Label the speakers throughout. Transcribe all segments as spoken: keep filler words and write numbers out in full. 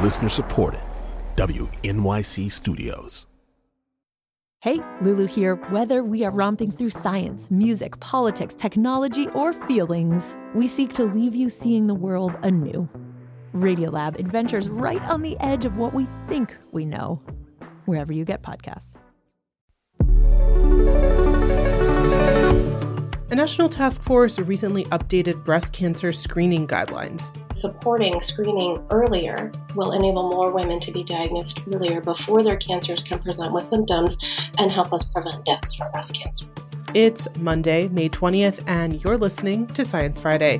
Speaker 1: Listener supported. W N Y C Studios.
Speaker 2: Hey, Lulu here. Whether we are romping through science, music, politics, technology, or feelings, we seek to leave you seeing the world anew. Radiolab adventures right on the edge of what we think we know, wherever you get podcasts.
Speaker 3: A national task force recently updated breast cancer screening guidelines.
Speaker 4: Supporting screening earlier will enable more women to be diagnosed earlier before their cancers can present with symptoms and help us prevent deaths from breast cancer.
Speaker 3: It's Monday, May twentieth, and you're listening to Science Friday.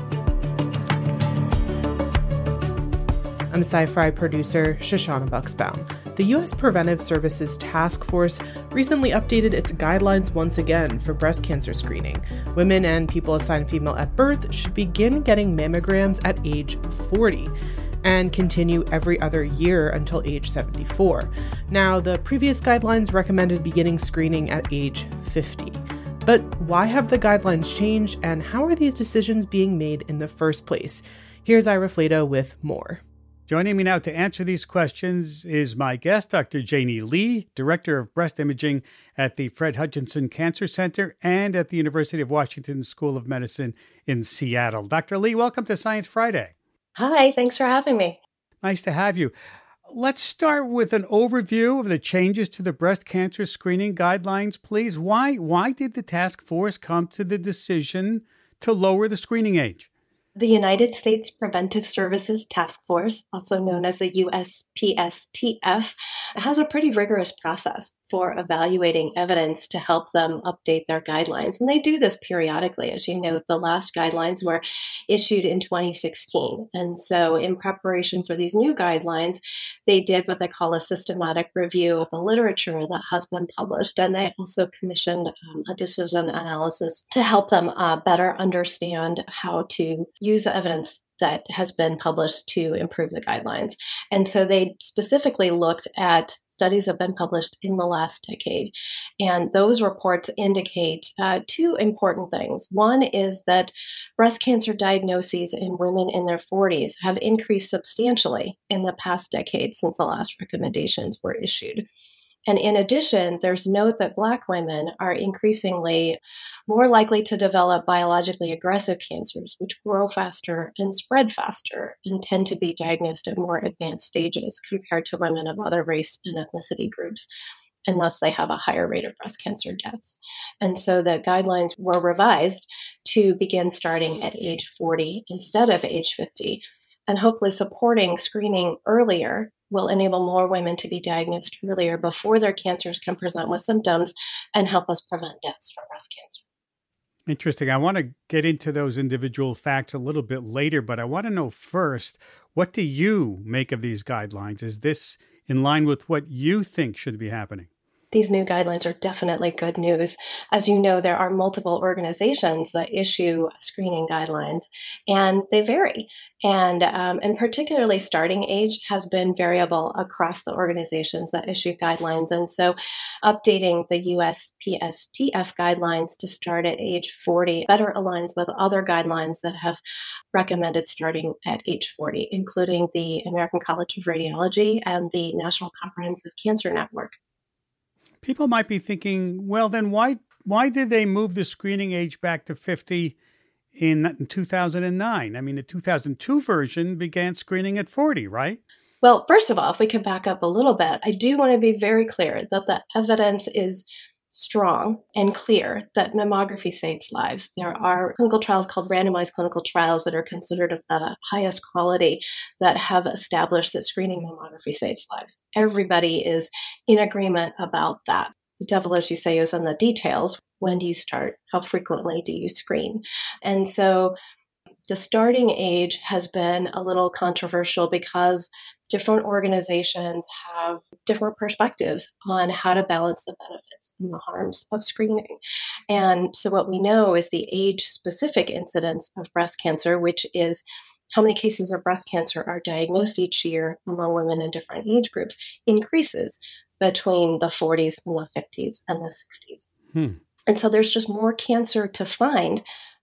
Speaker 3: I'm Sci-Fi producer Shoshana Buxbaum. The U S Preventive Services Task Force recently updated its guidelines once again for breast cancer screening. Women and people assigned female at birth should begin getting mammograms at age forty and continue every other year until age seventy-four. Now, the previous guidelines recommended beginning screening at age fifty. But why have the guidelines changed, and how are these decisions being made in the first place? Here's Ira Flatow with more.
Speaker 5: Joining me now to answer these questions is my guest, Doctor Janie Lee, Director of Breast Imaging at the Fred Hutchinson Cancer Center and at the University of Washington School of Medicine in Seattle. Doctor Lee, welcome to Science Friday.
Speaker 4: Hi, thanks for having me.
Speaker 5: Nice to have you. Let's start with an overview of the changes to the breast cancer screening guidelines, please. Why, why did the task force come to the decision to lower the screening age?
Speaker 4: The United States Preventive Services Task Force, also known as the U S P S T F, has a pretty rigorous process for evaluating evidence to help them update their guidelines. And they do this periodically. As you know, the last guidelines were issued in twenty sixteen. And so in preparation for these new guidelines, they did what they call a systematic review of the literature that has been published. And they also commissioned um, a decision analysis to help them uh, better understand how to use the evidence that has been published to improve the guidelines. And so they specifically looked at studies that have been published in the last decade. And those reports indicate uh, two important things. One is that breast cancer diagnoses in women in their forties have increased substantially in the past decade since the last recommendations were issued. And in addition, there's note that Black women are increasingly more likely to develop biologically aggressive cancers, which grow faster and spread faster and tend to be diagnosed at more advanced stages compared to women of other race and ethnicity groups. And thus they have a higher rate of breast cancer deaths. And so the guidelines were revised to begin starting at age forty instead of age fifty, and hopefully supporting screening earlier will enable more women to be diagnosed earlier before their cancers can present with symptoms and help us prevent deaths from breast cancer.
Speaker 5: Interesting. I want to get into those individual facts a little bit later, but I want to know first, what do you make of these guidelines? Is this in line with what you think should be happening?
Speaker 4: These new guidelines are definitely good news. As you know, there are multiple organizations that issue screening guidelines, and they vary. And, um, and particularly starting age has been variable across the organizations that issue guidelines. And so updating the U S P S T F guidelines to start at age forty better aligns with other guidelines that have recommended starting at age forty, including the American College of Radiology and the National Comprehensive Cancer Network.
Speaker 5: People might be thinking, well, then why why did they move the screening age back to fifty in two thousand nine? I mean, the two thousand two version began screening at forty, right?
Speaker 4: Well, first of all, if we could back up a little bit, I do want to be very clear that the evidence is strong and clear that mammography saves lives. There are clinical trials called randomized clinical trials that are considered of the highest quality that have established that screening mammography saves lives. Everybody is in agreement about that. The devil, as you say, is in the details. When do you start? How frequently do you screen? And so the starting age has been a little controversial because different organizations have different perspectives on how to balance the benefits and the harms of screening. And so what we know is the age-specific incidence of breast cancer, which is how many cases of breast cancer are diagnosed each year among women in different age groups, increases between the forties and the fifties and the sixties.
Speaker 5: Hmm.
Speaker 4: And so there's just more cancer to find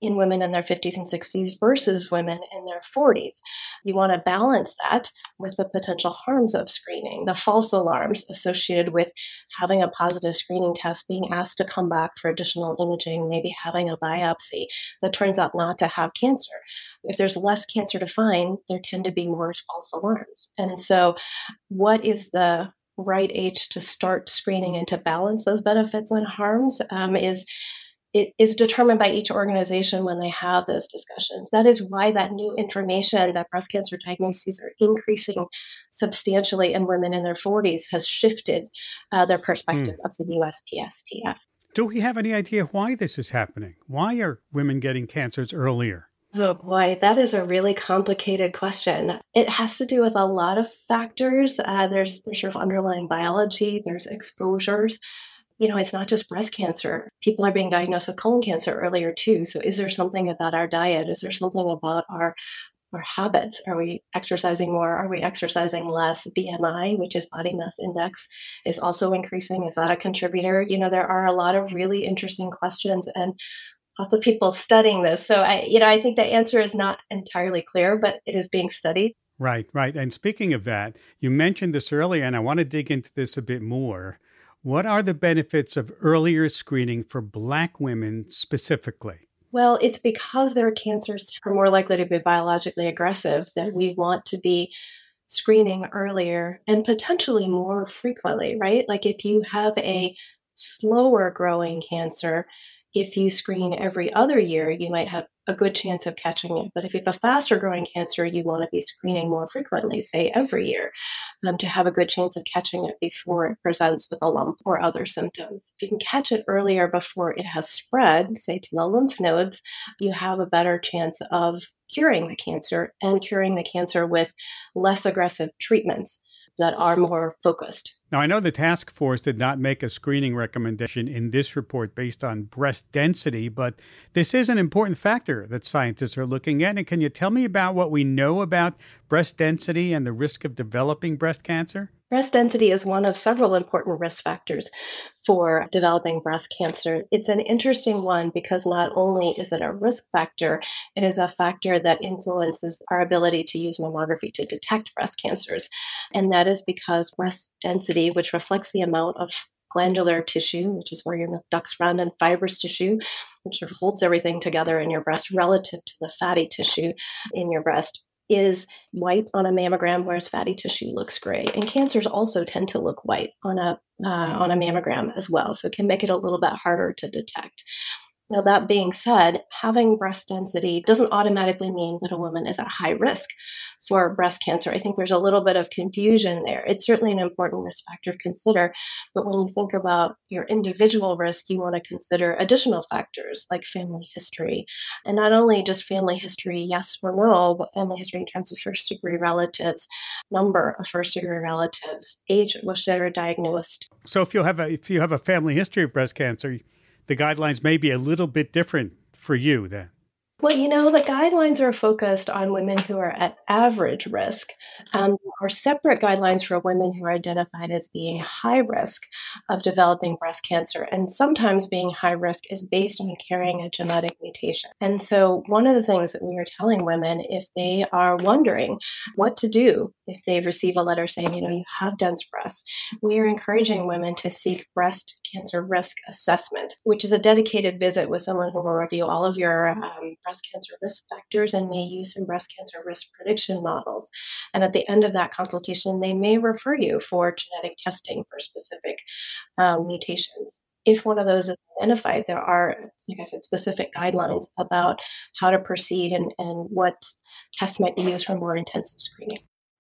Speaker 4: in women in their fifties and sixties versus women in their forties. You want to balance that with the potential harms of screening, the false alarms associated with having a positive screening test, being asked to come back for additional imaging, maybe having a biopsy that turns out not to have cancer. If there's less cancer to find, there tend to be more false alarms. And so what is the right age to start screening and to balance those benefits and harms um, is It is determined by each organization when they have those discussions. That is why that new information that breast cancer diagnoses are increasing substantially in women in their forties has shifted uh, their perspective mm. of the U S P S T F.
Speaker 5: Do we have any idea why this is happening? Why are women getting cancers earlier?
Speaker 4: Oh boy, that is a really complicated question. It has to do with a lot of factors. Uh, there's, there's sort of underlying biology, there's exposures. You know, it's not just breast cancer. People are being diagnosed with colon cancer earlier too. So is there something about our diet? Is there something about our our habits? Are we exercising more? Are we exercising less? B M I, which is body mass index, is also increasing. Is that a contributor? You know, there are a lot of really interesting questions and lots of people studying this. So, I, you know, I think the answer is not entirely clear, but it is being studied.
Speaker 5: Right, right. And speaking of that, you mentioned this earlier, and I want to dig into this a bit more. What are the benefits of earlier screening for Black women specifically?
Speaker 4: Well, it's because their cancers are more likely to be biologically aggressive that we want to be screening earlier and potentially more frequently, right? Like if you have a slower growing cancer, if you screen every other year, you might have a good chance of catching it. But if you have a faster growing cancer, you want to be screening more frequently, say every year, um, to have a good chance of catching it before it presents with a lump or other symptoms. If you can catch it earlier before it has spread, say to the lymph nodes, you have a better chance of curing the cancer and curing the cancer with less aggressive treatments that are more focused.
Speaker 5: Now, I know the task force did not make a screening recommendation in this report based on breast density, but this is an important factor that scientists are looking at. And can you tell me about what we know about breast density and the risk of developing breast cancer?
Speaker 4: Breast density is one of several important risk factors for developing breast cancer. It's an interesting one because not only is it a risk factor, it is a factor that influences our ability to use mammography to detect breast cancers. And that is because breast density, which reflects the amount of glandular tissue, which is where your milk ducts run, and fibrous tissue, which sort of holds everything together in your breast relative to the fatty tissue in your breast, is white on a mammogram, whereas fatty tissue looks gray. And cancers also tend to look white on a uh, on a mammogram as well, so it can make it a little bit harder to detect. Now, that being said, having breast density doesn't automatically mean that a woman is at high risk for breast cancer. I think there's a little bit of confusion there. It's certainly an important risk factor to consider, but when you think about your individual risk, you want to consider additional factors like family history. And not only just family history, yes or no, but family history in terms of first-degree relatives, number of first-degree relatives, age at which they were diagnosed.
Speaker 5: So if you have a if you have a family history of breast cancer, the guidelines may be a little bit different for you then.
Speaker 4: Well, you know, the guidelines are focused on women who are at average risk. Um, there are separate guidelines for women who are identified as being high risk of developing breast cancer. And sometimes being high risk is based on carrying a genetic mutation. And so one of the things that we are telling women, if they are wondering what to do if they receive a letter saying, you know, you have dense breasts, we are encouraging women to seek breast cancer risk assessment, which is a dedicated visit with someone who will review all of your um, breast cancer risk factors and may use some breast cancer risk prediction models. And at the end of that consultation, they may refer you for genetic testing for specific um, mutations. If one of those is identified, there are, like I said, specific guidelines about how to proceed and, and what tests might be used for more intensive screening.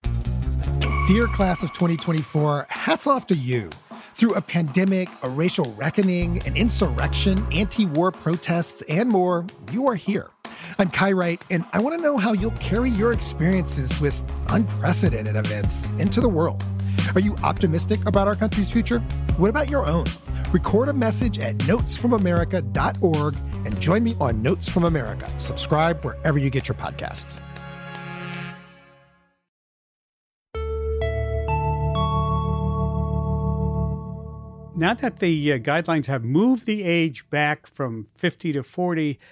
Speaker 6: Dear class of twenty twenty-four, hats off to you. Through a pandemic, a racial reckoning, an insurrection, anti-war protests, and more, you are here. I'm Kai Wright, and I want to know how you'll carry your experiences with unprecedented events into the world. Are you optimistic about our country's future? What about your own? Record a message at notes from america dot org and join me on Notes from America. Subscribe wherever you get your podcasts. Now
Speaker 5: that the uh, guidelines have moved the age back from fifty to forty,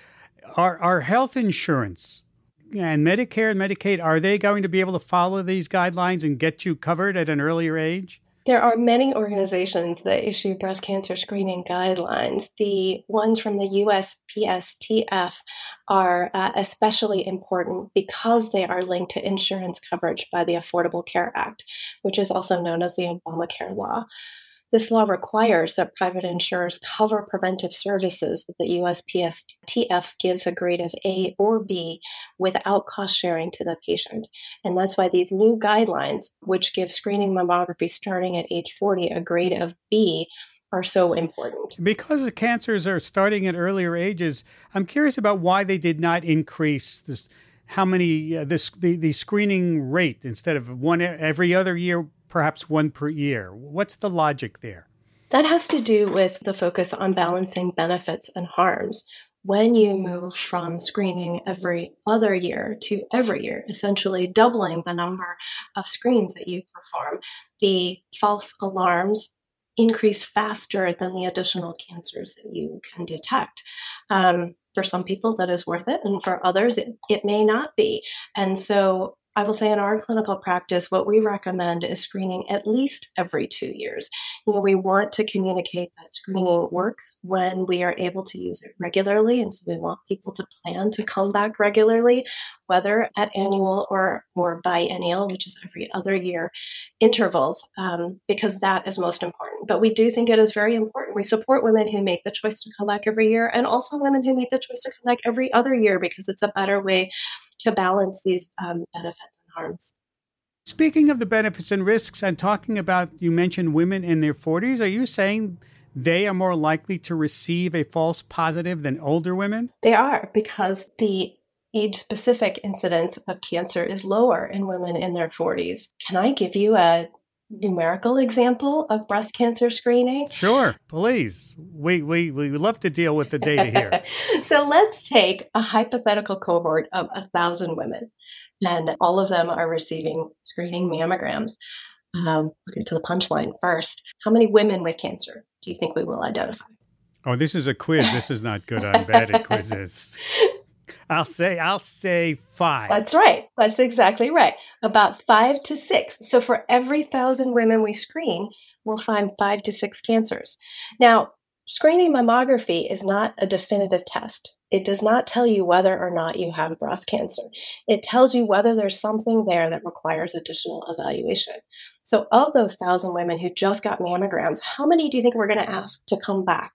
Speaker 5: Our, our health insurance and Medicare and Medicaid, are they going to be able to follow these guidelines and get you covered at an earlier age?
Speaker 4: There are many organizations that issue breast cancer screening guidelines. The ones from the U S P S T F are uh, especially important because they are linked to insurance coverage by the Affordable Care Act, which is also known as the Obamacare law. This law requires that private insurers cover preventive services that the U S P S T F gives a grade of A or B without cost sharing to the patient. And that's why these new guidelines, which give screening mammography starting at age forty a grade of B, are so important.
Speaker 5: Because the cancers are starting at earlier ages, I'm curious about why they did not increase this, how many, uh, this the, the screening rate instead of one every other year, perhaps one per year. What's the logic there?
Speaker 4: That has to do with the focus on balancing benefits and harms. When you move from screening every other year to every year, essentially doubling the number of screens that you perform, the false alarms increase faster than the additional cancers that you can detect. Um, for some people, that is worth it, and for others, it, it may not be. And so I will say in our clinical practice, what we recommend is screening at least every two years. You know, we want to communicate that screening works when we are able to use it regularly. And so we want people to plan to come back regularly, whether at annual or, or biennial, which is every other year intervals, um, because that is most important. But we do think it is very important. We support women who make the choice to come back every year, and also women who make the choice to come back every other year, because it's a better way to balance these um, benefits and harms.
Speaker 5: Speaking of the benefits and risks and talking about, you mentioned women in their forties, are you saying they are more likely to receive a false positive than older women?
Speaker 4: They are, because the age-specific incidence of cancer is lower in women in their forties. Can I give you a numerical example of breast cancer screening?
Speaker 5: Sure, please. We we we love to deal with the data here.
Speaker 4: So let's take a hypothetical cohort of a thousand women, and all of them are receiving screening mammograms. Um, we'll get to the punchline first. How many women with cancer do you think we will identify?
Speaker 5: Oh, this is a quiz. This is not good. I'm bad at quizzes. I'll say, I'll say five.
Speaker 4: That's right. That's exactly right. About five to six. So for every thousand women we screen, we'll find five to six cancers. Now, screening mammography is not a definitive test. It does not tell you whether or not you have breast cancer. It tells you whether there's something there that requires additional evaluation. So of those thousand women who just got mammograms, how many do you think we're going to ask to come back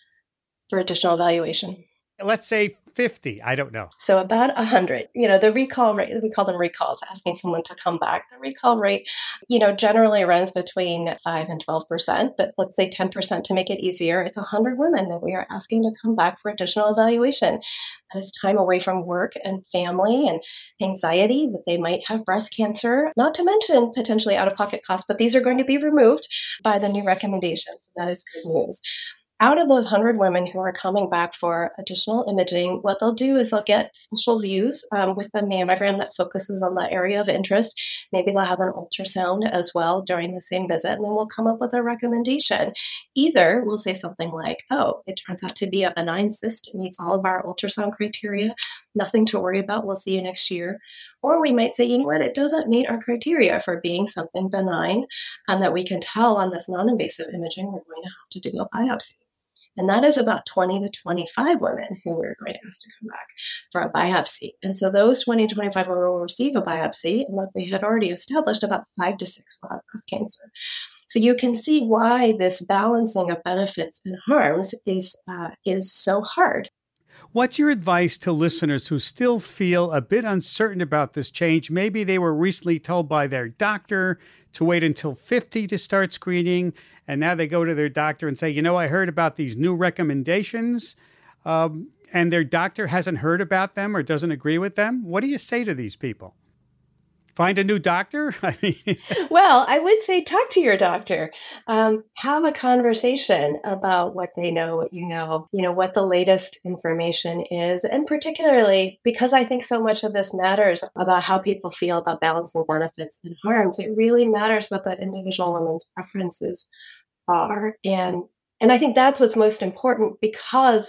Speaker 4: for additional evaluation?
Speaker 5: Let's say fifty. I don't know.
Speaker 4: So about one hundred. You know, the recall rate, we call them recalls, asking someone to come back. The recall rate, you know, generally runs between five and twelve percent, but let's say ten percent to make it easier. It's one hundred women that we are asking to come back for additional evaluation. That is time away from work and family and anxiety that they might have breast cancer, not to mention potentially out-of-pocket costs, but these are going to be removed by the new recommendations. That is good news. Out of those one hundred women who are coming back for additional imaging, what they'll do is they'll get special views um, with a mammogram that focuses on that area of interest. Maybe they'll have an ultrasound as well during the same visit, and then we'll come up with a recommendation. Either we'll say something like, oh, it turns out to be a benign cyst. It meets all of our ultrasound criteria. Nothing to worry about. We'll see you next year. Or we might say, you know what, it doesn't meet our criteria for being something benign, and that we can tell on this non-invasive imaging, we're going to have to do a biopsy. And that is about twenty to twenty-five women who we're going to ask to come back for a biopsy. And so those twenty to twenty-five women will receive a biopsy, and like we had already established, about five to six will have breast cancer. So you can see why this balancing of benefits and harms is uh, is so hard.
Speaker 5: What's your advice to listeners who still feel a bit uncertain about this change? Maybe they were recently told by their doctor to wait until fifty to start screening, and now they go to their doctor and say, you know, I heard about these new recommendations, um, and their doctor hasn't heard about them or doesn't agree with them. What do you say to these people? Find a new doctor? I mean,
Speaker 4: well, I would say talk to your doctor. Um, have a conversation about what they know, what you know, you know, what the latest information is. And particularly because I think so much of this matters about how people feel about balancing benefits and harms. It really matters what the individual woman's preferences are. And, and I think that's what's most important, because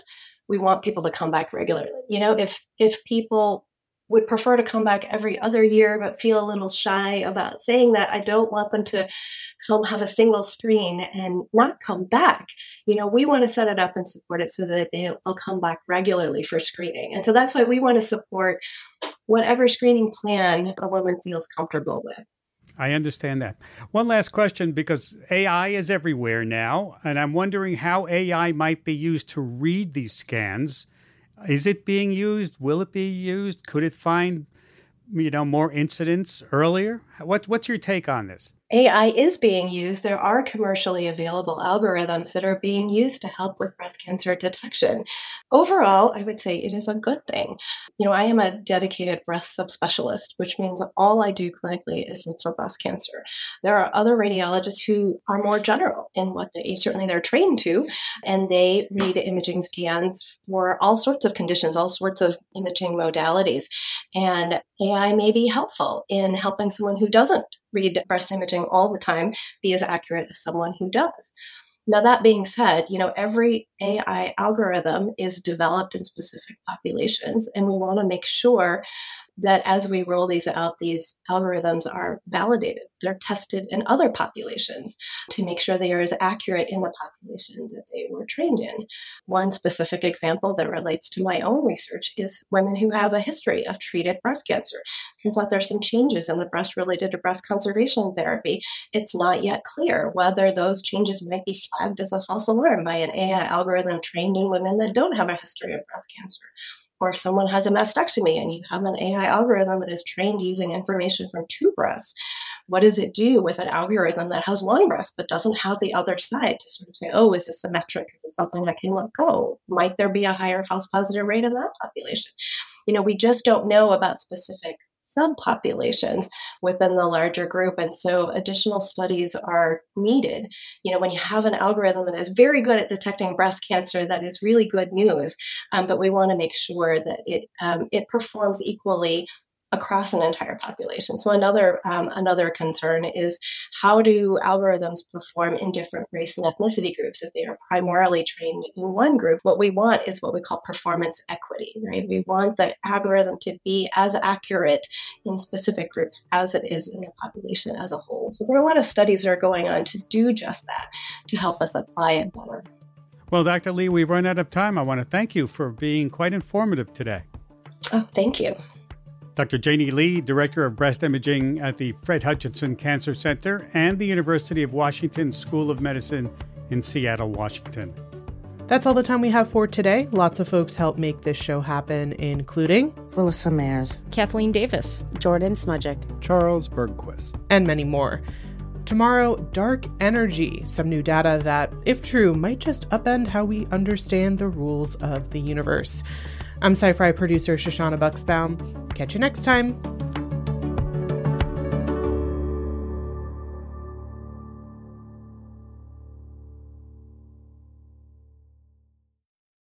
Speaker 4: we want people to come back regularly. You know, if if people would prefer to come back every other year, but feel a little shy about saying that, I don't want them to come have a single screen and not come back. You know, we want to set it up and support it so that they'll come back regularly for screening. And so that's why we want to support whatever screening plan a woman feels comfortable with.
Speaker 5: I understand that. One last question, because A I is everywhere now, and I'm wondering how A I might be used to read these scans. Is it being used? Will it be used? Could it find, you know, more incidents earlier? What, what's your take on this?
Speaker 4: A I is being used. There are commercially available algorithms that are being used to help with breast cancer detection. Overall, I would say it is a good thing. You know, I am a dedicated breast subspecialist, which means all I do clinically is look for breast cancer. There are other radiologists who are more general in what they certainly they're trained to, and they read imaging scans for all sorts of conditions, all sorts of imaging modalities. And A I may be helpful in helping someone who doesn't read breast imaging all the time be as accurate as someone who does. Now, that being said, you know, every A I algorithm is developed in specific populations, and we want to make sure that as we roll these out, these algorithms are validated. They're tested in other populations to make sure they are as accurate in the population that they were trained in. One specific example that relates to my own research is women who have a history of treated breast cancer. Turns out there's some changes in the breast related to breast conservation therapy. It's not yet clear whether those changes might be flagged as a false alarm by an A I algorithm trained in women that don't have a history of breast cancer. Or if someone has a mastectomy and you have an A I algorithm that is trained using information from two breasts, what does it do with an algorithm that has one breast but doesn't have the other side to sort of say, oh, is this symmetric? Is this something that can let go? Might there be a higher false positive rate in that population? You know, we just don't know about specific subpopulations within the larger group. And so additional studies are needed. You know, when you have an algorithm that is very good at detecting breast cancer, that is really good news. Um, but we want to make sure that it um, it performs equally across an entire population. So another um, another concern is, how do algorithms perform in different race and ethnicity groups if they are primarily trained in one group? What we want is what we call performance equity, right? We want the algorithm to be as accurate in specific groups as it is in the population as a whole. So there are a lot of studies that are going on to do just that, to help us apply it better.
Speaker 5: Well, Doctor Lee, we've run out of time. I want to thank you for being quite informative today.
Speaker 4: Oh, thank you.
Speaker 5: Doctor Janie Lee, Director of Breast Imaging at the Fred Hutchinson Cancer Center and the University of Washington School of Medicine in Seattle, Washington.
Speaker 3: That's all the time we have for today. Lots of folks helped make this show happen, including
Speaker 7: Phyllis Mares,
Speaker 8: Kathleen Davis,
Speaker 7: Jordan Smudgick,
Speaker 9: Charles Bergquist,
Speaker 3: and many more. Tomorrow, dark energy, some new data that, if true, might just upend how we understand the rules of the universe. I'm Sci-Fi producer Shoshana Bucksbaum. Catch you next time.